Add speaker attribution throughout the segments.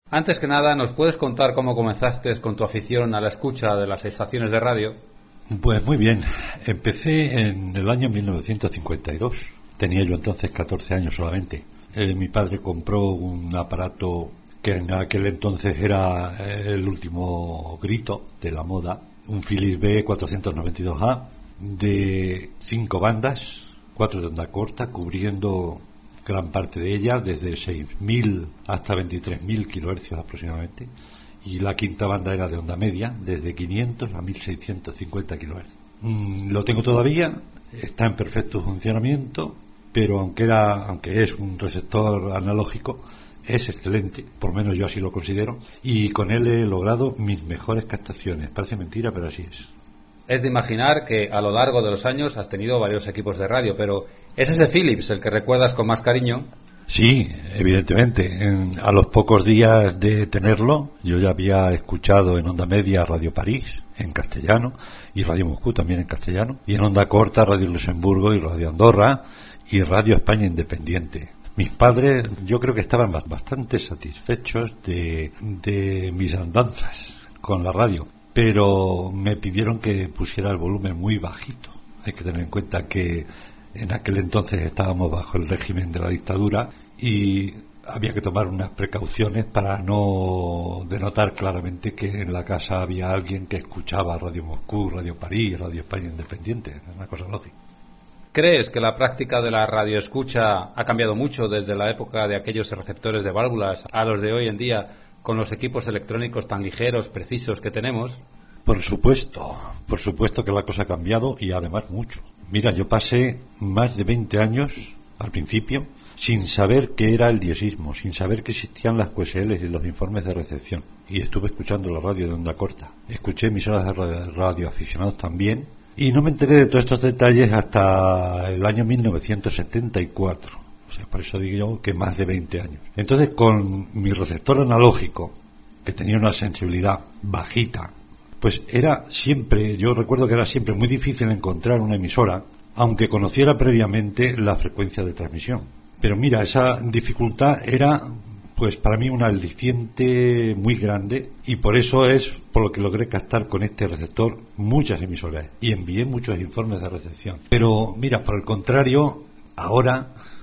Speaker 1: Antes que nada, ¿nos puedes contar cómo comenzaste con tu afición a la escucha de las estaciones de radio?
Speaker 2: Pues muy bien, empecé en el año 1952, tenía yo entonces 14 años solamente. Mi padre compró un aparato que en aquel entonces era el último grito de la moda, un Philips B492A de 5 bandas, 4 de onda corta, cubriendo gran parte de ella, desde 6.000 hasta 23.000 kilohercios aproximadamente, y la quinta banda era de onda media, desde 500 a 1.650 kilohercios. Lo tengo todavía, está en perfecto funcionamiento, pero aunque es un receptor analógico, es excelente, por lo menos yo así lo considero, y con él he logrado mis mejores captaciones. Parece mentira, pero así es.
Speaker 1: Es de imaginar que a lo largo de los años has tenido varios equipos de radio, pero ¿es ese Philips el que recuerdas con más cariño?
Speaker 2: Sí, evidentemente. A los pocos días de tenerlo, yo ya había escuchado en onda media Radio París, en castellano, y Radio Moscú también en castellano, y en onda corta Radio Luxemburgo y Radio Andorra, y Radio España Independiente. Mis padres, yo creo que estaban bastante satisfechos de mis andanzas con la radio, pero me pidieron que pusiera el volumen muy bajito. Hay que tener en cuenta que en aquel entonces estábamos bajo el régimen de la dictadura y había que tomar unas precauciones para no denotar claramente que en la casa había alguien que escuchaba Radio Moscú, Radio París, Radio España Independiente. Es una cosa lógica.
Speaker 1: ¿Crees que la práctica de la radioescucha ha cambiado mucho desde la época de aquellos receptores de válvulas a los de hoy en día con los equipos electrónicos tan ligeros, precisos que tenemos?
Speaker 2: Por supuesto que la cosa ha cambiado y además mucho. Mira, yo pasé más de 20 años al principio sin saber qué era el diezismo, sin saber que existían las QSL y los informes de recepción. Y estuve escuchando la radio de onda corta. Escuché emisoras de radio aficionados también. Y no me enteré de todos estos detalles hasta el año 1974. O sea, por eso digo yo que más de 20 años. Entonces, con mi receptor analógico, que tenía una sensibilidad bajita, pues yo recuerdo que era siempre muy difícil encontrar una emisora, aunque conociera previamente la frecuencia de transmisión. Pero mira, esa dificultad era, pues para mí, un aliciente muy grande, y por eso es por lo que logré captar con este receptor muchas emisoras y envié muchos informes de recepción. Pero mira, por el contrario, ahora,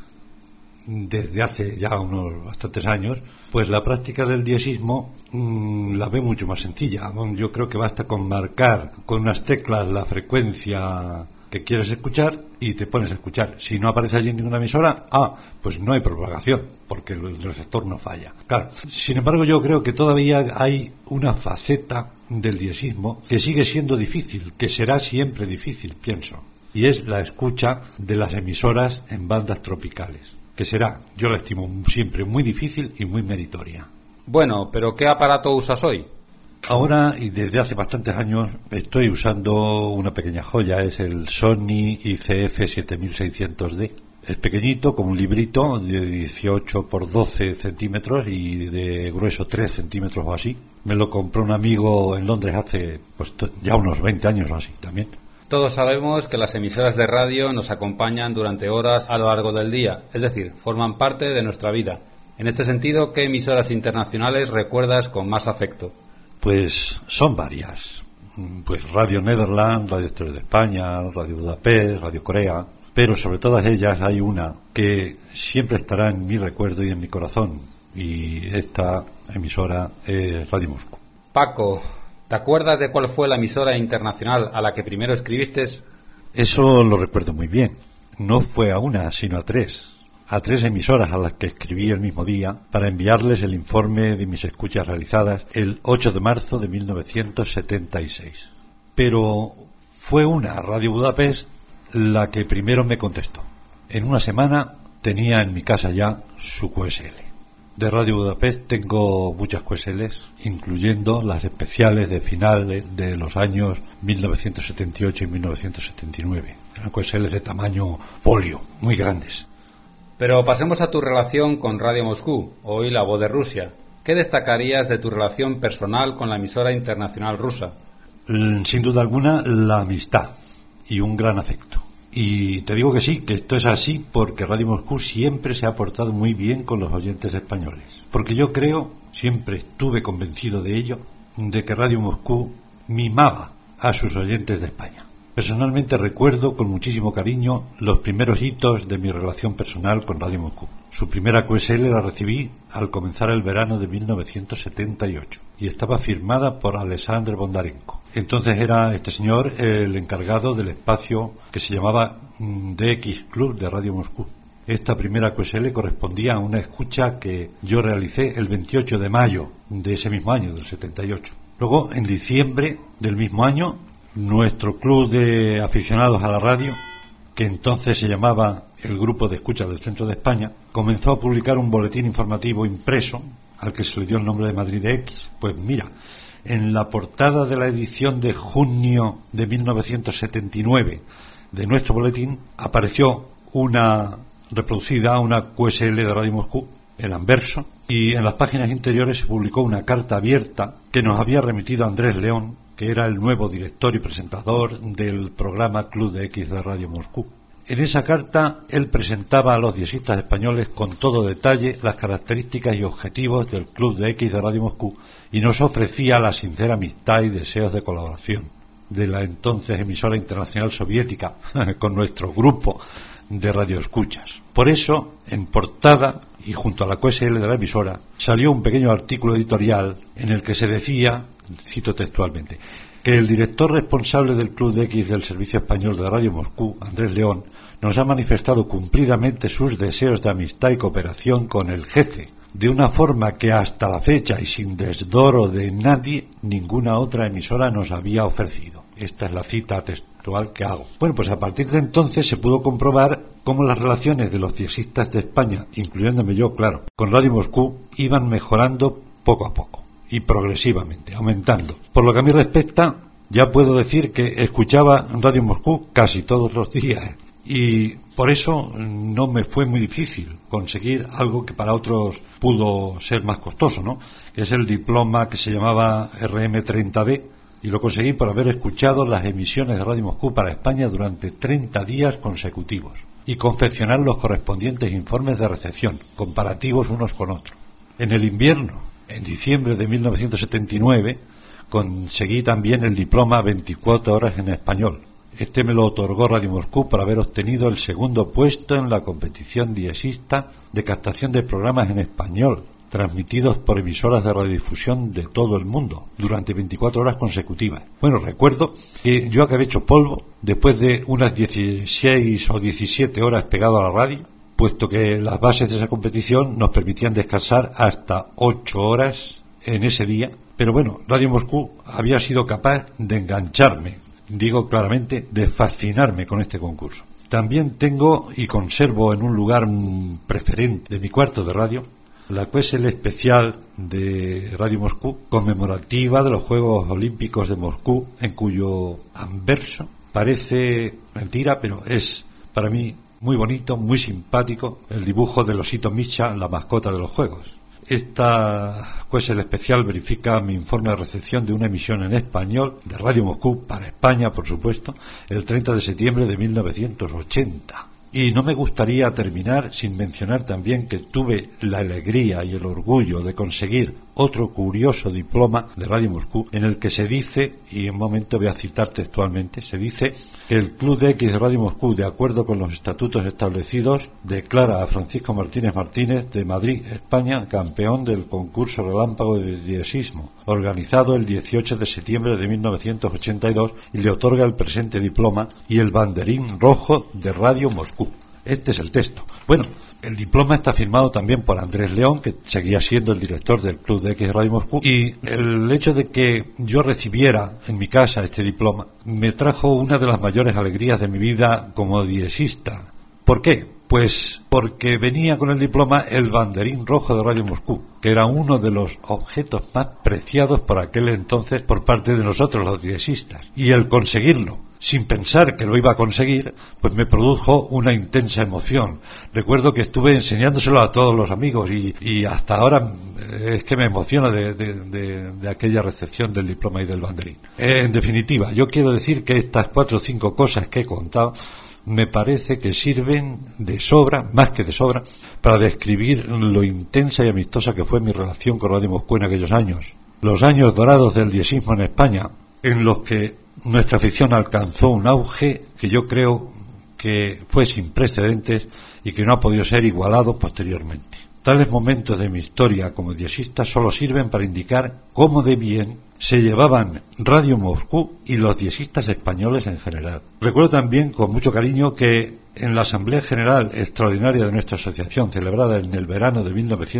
Speaker 2: desde hace ya unos bastantes años, pues la práctica del diezismo la ve mucho más sencilla. Yo creo que basta con marcar con unas teclas la frecuencia que quieres escuchar y te pones a escuchar. Si no aparece allí ninguna emisora, pues no hay propagación, porque el receptor no falla. Claro, sin embargo, yo creo que todavía hay una faceta del diezismo que sigue siendo difícil, que será siempre difícil, pienso, y es la escucha de las emisoras en bandas tropicales, que será, yo la estimo siempre muy difícil y muy meritoria.
Speaker 1: Bueno, pero ¿qué aparato usas hoy?
Speaker 2: Ahora, y desde hace bastantes años, estoy usando una pequeña joya, es el Sony ICF 7600D. Es pequeñito, como un librito, de 18 por 12 centímetros y de grueso 3 centímetros o así. Me lo compró un amigo en Londres hace ya unos 20 años o así también.
Speaker 1: Todos sabemos que las emisoras de radio nos acompañan durante horas a lo largo del día, es decir, forman parte de nuestra vida. En este sentido, ¿qué emisoras internacionales recuerdas con más afecto?
Speaker 2: Pues son varias. Pues Radio Nederland, Radio Exterior de España, Radio Budapest, Radio Corea. Pero sobre todas ellas hay una que siempre estará en mi recuerdo y en mi corazón. Y esta emisora es Radio Moscú.
Speaker 1: Paco, ¿te acuerdas de cuál fue la emisora internacional a la que primero escribiste?
Speaker 2: Eso lo recuerdo muy bien. No fue a una, sino a tres emisoras a las que escribí el mismo día para enviarles el informe de mis escuchas realizadas el 8 de marzo de 1976. Pero fue una, Radio Budapest, la que primero me contestó. En una semana tenía en mi casa ya su QSL. De Radio Budapest tengo muchas QSLs, incluyendo las especiales de finales de los años 1978 y 1979. Eran QSLs de tamaño folio, muy grandes.
Speaker 1: Pero pasemos a tu relación con Radio Moscú, hoy La Voz de Rusia. ¿Qué destacarías de tu relación personal con la emisora internacional rusa?
Speaker 2: Sin duda alguna, la amistad y un gran afecto. Y te digo que sí, que esto es así porque Radio Moscú siempre se ha portado muy bien con los oyentes españoles. Porque yo creo, siempre estuve convencido de ello, de que Radio Moscú mimaba a sus oyentes de España. Personalmente recuerdo con muchísimo cariño los primeros hitos de mi relación personal con Radio Moscú. Su primera QSL la recibí al comenzar el verano de 1978 y estaba firmada por Alexander Bondarenko. Entonces era este señor el encargado del espacio que se llamaba DX Club de Radio Moscú. Esta primera QSL correspondía a una escucha que yo realicé el 28 de mayo de ese mismo año, del 78. Luego, en diciembre del mismo año, nuestro club de aficionados a la radio, que entonces se llamaba el Grupo de Escucha del Centro de España, comenzó a publicar un boletín informativo impreso, al que se le dio el nombre de Madrid X. Pues mira, en la portada de la edición de junio de 1979 de nuestro boletín apareció una QSL de Radio Moscú, el anverso, y en las páginas interiores se publicó una carta abierta que nos había remitido Andrés León, que era el nuevo director y presentador del programa Club de X de Radio Moscú. En esa carta él presentaba a los diexistas españoles con todo detalle las características y objetivos del Club de X de Radio Moscú y nos ofrecía la sincera amistad y deseos de colaboración de la entonces emisora internacional soviética con nuestro grupo de radioescuchas. Por eso, en portada y junto a la QSL de la emisora, salió un pequeño artículo editorial en el que se decía, cito textualmente, que el director responsable del Club de X del Servicio Español de Radio Moscú, Andrés León, nos ha manifestado cumplidamente sus deseos de amistad y cooperación con el jefe, de una forma que hasta la fecha y sin desdoro de nadie, ninguna otra emisora nos había ofrecido. Esta es la cita textual que hago. Bueno, pues a partir de entonces se pudo comprobar cómo las relaciones de los diexistas de España, incluyéndome yo, claro, con Radio Moscú, iban mejorando poco a poco y progresivamente, aumentando. Por lo que a mí respecta, ya puedo decir que escuchaba Radio Moscú casi todos los días y por eso no me fue muy difícil conseguir algo que para otros pudo ser más costoso, ¿no? Que es el diploma que se llamaba RM30B, y lo conseguí por haber escuchado las emisiones de Radio Moscú para España durante 30 días consecutivos y confeccionar los correspondientes informes de recepción, comparativos unos con otros. En el invierno, en diciembre de 1979, conseguí también el diploma 24 horas en español. Este me lo otorgó Radio Moscú por haber obtenido el segundo puesto en la competición diexista de captación de programas en español, transmitidos por emisoras de radiodifusión de todo el mundo, durante 24 horas consecutivas. Bueno, recuerdo que yo acabé hecho polvo después de unas 16 o 17 horas pegado a la radio, puesto que las bases de esa competición nos permitían descansar hasta 8 horas en ese día. Pero bueno, Radio Moscú había sido capaz de engancharme, digo claramente, de fascinarme con este concurso. También tengo y conservo en un lugar preferente de mi cuarto de radio la QSL especial de Radio Moscú, conmemorativa de los Juegos Olímpicos de Moscú, en cuyo anverso parece mentira, pero es para mí muy bonito, muy simpático, el dibujo del osito Misha, la mascota de los Juegos. Esta QSL especial verifica mi informe de recepción de una emisión en español de Radio Moscú para España, por supuesto, el 30 de septiembre de 1980. Y no me gustaría terminar sin mencionar también que tuve la alegría y el orgullo de conseguir otro curioso diploma de Radio Moscú en el que se dice, y en un momento voy a citar textualmente, se dice que el Club de X de Radio Moscú, de acuerdo con los estatutos establecidos, declara a Francisco Martínez Martínez de Madrid, España, campeón del concurso relámpago de diexismo, organizado el 18 de septiembre de 1982, y le otorga el presente diploma y el banderín rojo de Radio Moscú. Este es el texto. Bueno, el diploma está firmado también por Andrés León, que seguía siendo el director del Club de X de Radio Moscú, y el hecho de que yo recibiera en mi casa este diploma me trajo una de las mayores alegrías de mi vida como diexista. ¿Por qué? Pues porque venía con el diploma el banderín rojo de Radio Moscú, que era uno de los objetos más preciados por aquel entonces por parte de nosotros los diexistas. Y el conseguirlo, sin pensar que lo iba a conseguir, pues me produjo una intensa emoción. Recuerdo que estuve enseñándoselo a todos los amigos y hasta ahora es que me emociona de aquella recepción del diploma y del banderín. En definitiva, yo quiero decir que estas 4 o 5 cosas que he contado me parece que sirven de sobra, más que de sobra, para describir lo intensa y amistosa que fue mi relación con Radio Moscú en aquellos años. Los años dorados del diezismo en España, en los que nuestra afición alcanzó un auge que yo creo que fue sin precedentes y que no ha podido ser igualado posteriormente. Tales momentos de mi historia como diezista solo sirven para indicar cómo de bien se llevaban Radio Moscú y los diezistas españoles en general. Recuerdo también con mucho cariño que en la Asamblea General Extraordinaria de nuestra asociación, celebrada en el verano de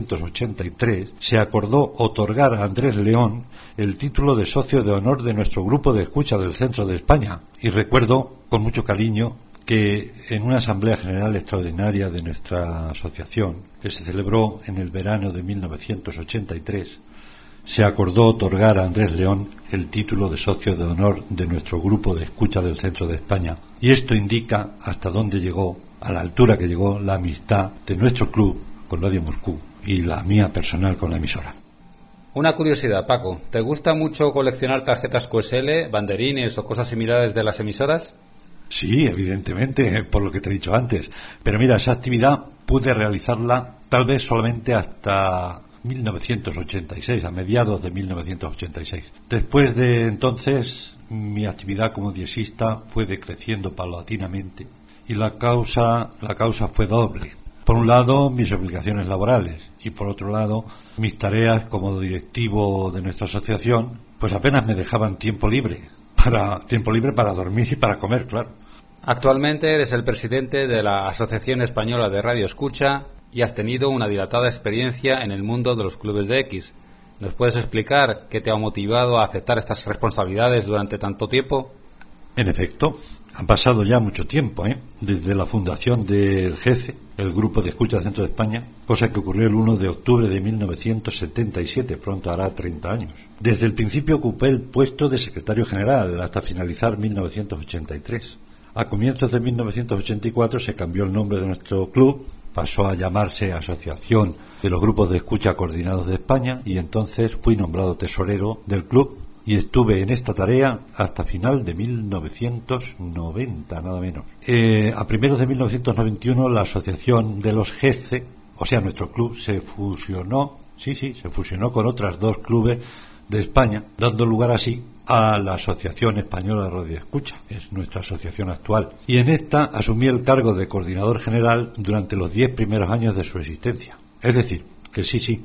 Speaker 2: 1983, se acordó otorgar a Andrés León el título de socio de honor de nuestro grupo de escucha del centro de España. Y recuerdo con mucho cariño que en una Asamblea General Extraordinaria de nuestra asociación, que se celebró en el verano de 1983, se acordó otorgar a Andrés León el título de socio de honor de nuestro grupo de escucha del centro de España. Y esto indica hasta dónde llegó, a la altura que llegó, la amistad de nuestro club con Radio Moscú y la mía personal con la emisora.
Speaker 1: Una curiosidad, Paco, ¿te gusta mucho coleccionar tarjetas QSL, banderines o cosas similares de las emisoras?
Speaker 2: Sí, evidentemente, por lo que te he dicho antes. Pero mira, esa actividad pude realizarla tal vez solamente hasta 1986, a mediados de 1986. Después de entonces, mi actividad como diezista fue decreciendo paulatinamente y la causa fue doble. Por un lado, mis obligaciones laborales y por otro lado, mis tareas como directivo de nuestra asociación, pues apenas me dejaban tiempo libre para dormir y para comer, claro.
Speaker 1: Actualmente eres el presidente de la Asociación Española de Radio Escucha y has tenido una dilatada experiencia en el mundo de los clubes de X. ¿Nos puedes explicar qué te ha motivado a aceptar estas responsabilidades durante tanto tiempo?
Speaker 2: En efecto, ha pasado ya mucho tiempo, desde la fundación del GECE, el Grupo de Escucha del Centro de España, cosa que ocurrió el 1 de octubre de 1977, pronto hará 30 años. Desde el principio ocupé el puesto de secretario general hasta finalizar 1983. A comienzos de 1984 se cambió el nombre de nuestro club, pasó a llamarse Asociación de los Grupos de Escucha Coordinados de España y entonces fui nombrado tesorero del club y estuve en esta tarea hasta final de 1990, nada menos. A primeros de 1991 la asociación de los GECE, o sea nuestro club, se fusionó con otras dos clubes de España, dando lugar así a la Asociación Española de Radio Escucha, que es nuestra asociación actual. Y en esta asumí el cargo de coordinador general durante los 10 primeros años de su existencia. Es decir, que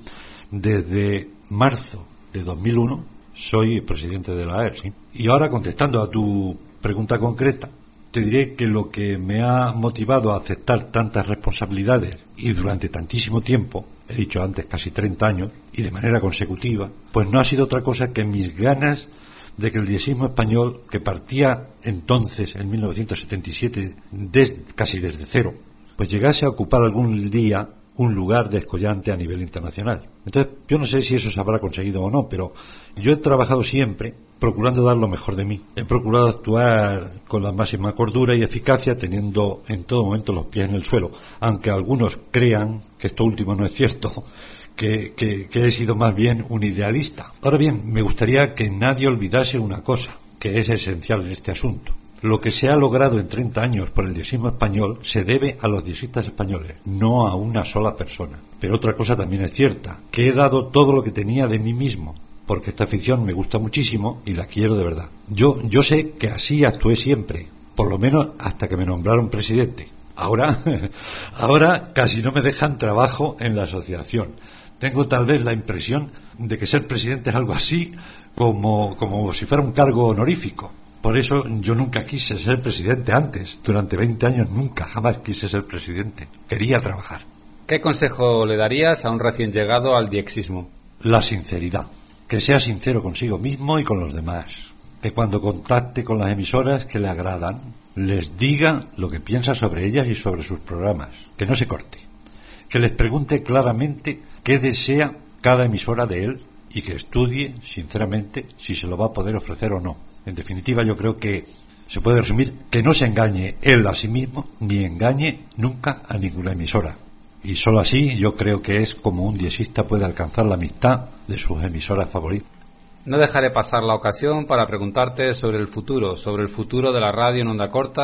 Speaker 2: desde marzo de 2001 soy presidente de la AER, ¿sí? Y ahora, contestando a tu pregunta concreta, te diré que lo que me ha motivado a aceptar tantas responsabilidades y durante tantísimo tiempo, he dicho antes casi 30 años, y de manera consecutiva, pues no ha sido otra cosa que mis ganas de que el diezismo español, que partía entonces, en 1977, casi desde cero, pues llegase a ocupar algún día un lugar descollante a nivel internacional. Entonces, yo no sé si eso se habrá conseguido o no, pero yo he trabajado siempre procurando dar lo mejor de mí. He procurado actuar con la máxima cordura y eficacia, teniendo en todo momento los pies en el suelo, aunque algunos crean que esto último no es cierto, que he sido más bien un idealista. Ahora bien, me gustaría que nadie olvidase una cosa, que es esencial en este asunto. Lo que se ha logrado en 30 años por el diezismo español se debe a los diezistas españoles, no a una sola persona. Pero otra cosa también es cierta, que he dado todo lo que tenía de mí mismo, porque esta afición me gusta muchísimo y la quiero de verdad. Yo sé que así actué siempre, por lo menos hasta que me nombraron presidente. Ahora casi no me dejan trabajo en la asociación. Tengo tal vez la impresión de que ser presidente es algo así como si fuera un cargo honorífico. Por eso yo nunca quise ser presidente antes. Durante 20 años jamás quise ser presidente. Quería trabajar.
Speaker 1: ¿Qué consejo le darías a un recién llegado al diexismo?
Speaker 2: La sinceridad. Que sea sincero consigo mismo y con los demás. Que cuando contacte con las emisoras que le agradan, les diga lo que piensa sobre ellas y sobre sus programas. Que no se corte. Que les pregunte claramente qué desea cada emisora de él y que estudie, sinceramente, si se lo va a poder ofrecer o no. En definitiva, yo creo que se puede resumir que no se engañe él a sí mismo, ni engañe nunca a ninguna emisora. Y solo así yo creo que es como un diezista puede alcanzar la amistad de sus emisoras favoritas.
Speaker 1: No dejaré pasar la ocasión para preguntarte sobre el futuro de la radio en onda corta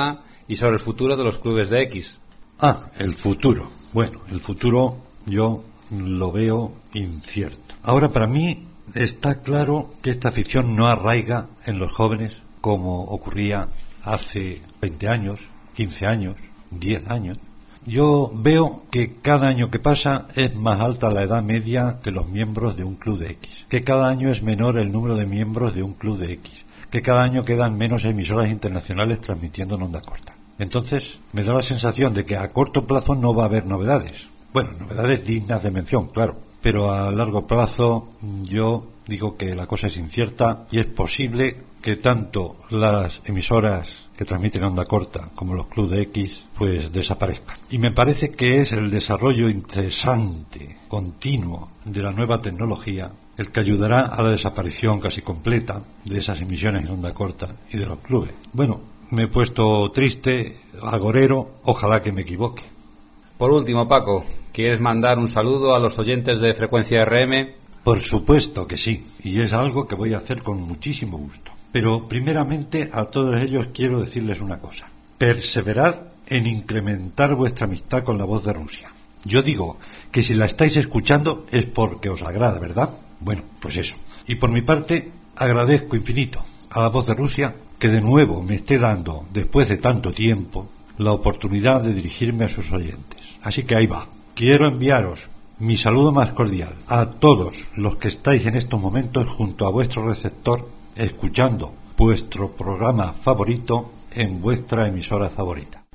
Speaker 1: y sobre el futuro de los clubes de X.
Speaker 2: El futuro. Bueno, el futuro yo lo veo incierto. Ahora, para mí está claro que esta afición no arraiga en los jóvenes como ocurría hace 20 años, 15 años, 10 años. Yo veo que cada año que pasa es más alta la edad media de los miembros de un club de X, que cada año es menor el número de miembros de un club de X, que cada año quedan menos emisoras internacionales transmitiendo en onda corta. Entonces, me da la sensación de que a corto plazo no va a haber novedades. Bueno, novedades dignas de mención, claro, pero a largo plazo yo digo que la cosa es incierta y es posible que tanto las emisoras que transmiten onda corta como los clubes de X pues desaparezcan. Y me parece que es el desarrollo incesante, continuo de la nueva tecnología el que ayudará a la desaparición casi completa de esas emisiones en onda corta y de los clubes. Bueno, me he puesto triste, agorero, ojalá que me equivoque.
Speaker 1: Por último, Paco, ¿quieres mandar un saludo a los oyentes de Frecuencia RM?
Speaker 2: Por supuesto que sí, y es algo que voy a hacer con muchísimo gusto. Pero primeramente a todos ellos quiero decirles una cosa. Perseverad en incrementar vuestra amistad con La Voz de Rusia. Yo digo que si la estáis escuchando es porque os agrada, ¿verdad? Bueno, pues eso. Y por mi parte agradezco infinito a La Voz de Rusia que de nuevo me esté dando, después de tanto tiempo, la oportunidad de dirigirme a sus oyentes. Así que ahí va. Quiero enviaros mi saludo más cordial a todos los que estáis en estos momentos junto a vuestro receptor escuchando vuestro programa favorito en vuestra emisora favorita.